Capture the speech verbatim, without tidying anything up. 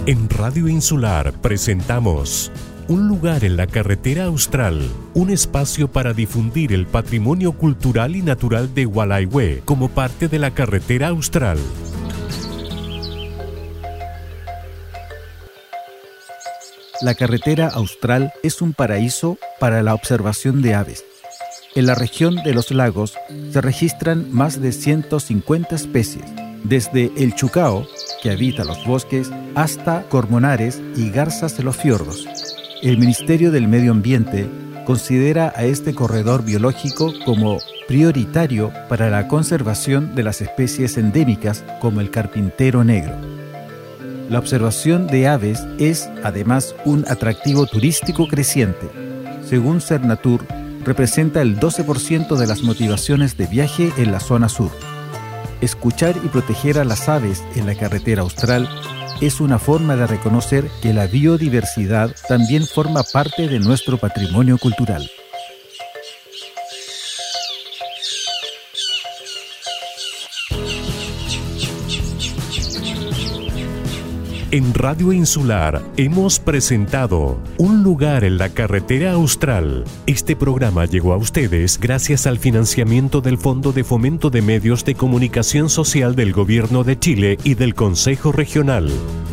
En Radio Insular presentamos Un lugar en la carretera austral, un espacio para difundir el patrimonio cultural y natural de Gualaihue como parte de la carretera austral. La carretera austral es un paraíso para la observación de aves. En la región de los lagos se registran más de ciento cincuenta especies, desde el chucao, que habita los bosques, hasta cormonares y garzas de los fiordos. El Ministerio del Medio Ambiente considera a este corredor biológico como prioritario para la conservación de las especies endémicas como el carpintero negro. La observación de aves es, además, un atractivo turístico creciente. Según Cernatur, representa el doce por ciento de las motivaciones de viaje en la zona sur. Escuchar y proteger a las aves en la carretera austral es una forma de reconocer que la biodiversidad también forma parte de nuestro patrimonio cultural. En Radio Insular hemos presentado Un lugar en la carretera austral. Este programa llegó a ustedes gracias al financiamiento del Fondo de Fomento de Medios de Comunicación Social del Gobierno de Chile y del Consejo Regional.